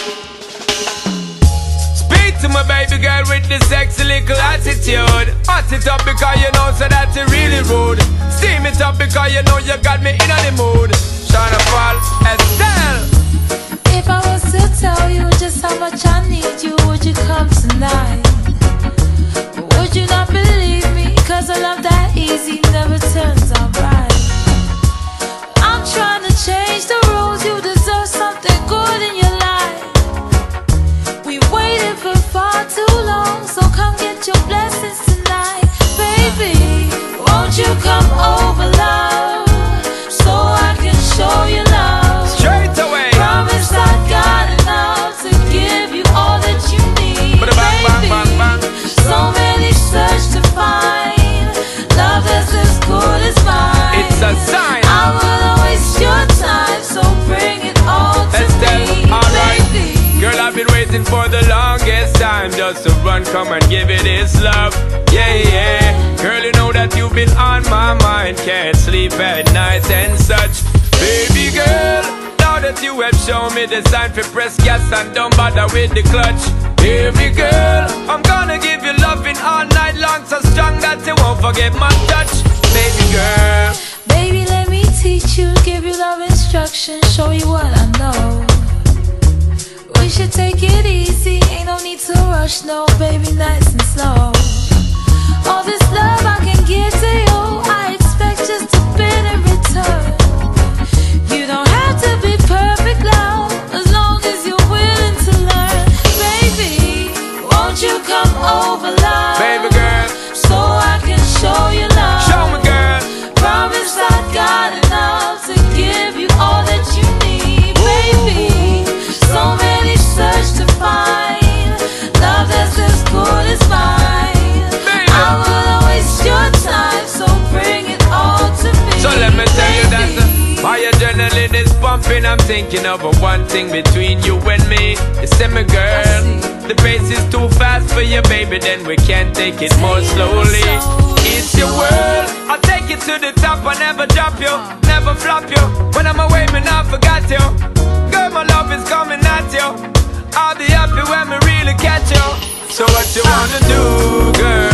Speak to my baby girl with the sexy little attitude. Hot it up because you know so that you really rude. Steam it up because you know you got me in the mood. Shana Paul, Estelle. If I was to tell you just how much I need you, would you come tonight? Or would you not believe me? Cause a love that easy never turns out right. I'm trying to change the rules. You deserve something good in your life. We waited for far too long, so come get your blessings tonight. Baby, won't you come over, love, so I can show you love. Straight away. Promise I got enough to give you all that you need. Bang, bang, bang, bang. So many search to find love that's as good as mine. It's a sign. I will waste your time, so bring it all to me, alright. baby. Girl, I've been waiting for the longest time just to run, come and give it this love. Yeah, yeah. Girl, you know that you've been on my mind. Can't sleep at night and such. Baby girl, now that you have shown me the sign for press gas and don't bother with the clutch. Hear me girl, I'm gonna give you loving all night long, so strong that you won't forget my touch. Baby girl, baby, let me teach you, give you love instruction, show you what I know. We should take it easy, ain't no need to rush, no, baby, nice and slow. All this love I can give to you, I expect just a bit in return. You don't have to be perfect, love, as long as you're willing to learn. Baby, won't you come over, love, baby girl, so I can show you love. show me girl. Promise I got enough to give you all that you need, baby. So many search to find love that's as good as mine. Baby. I will waste your time, so bring it all to me. So let me tell you that my adrenaline is pumping. I'm thinking of one thing between you and me. You say me girl, the pace is too fast for you, baby, then we can't take it more slowly. It's your world, I'll take you to the top. I never drop you, never flop you. When I'm away, me not forgot you. Girl, my love is coming at you. I'll be happy when we really catch you. So what you wanna do, girl?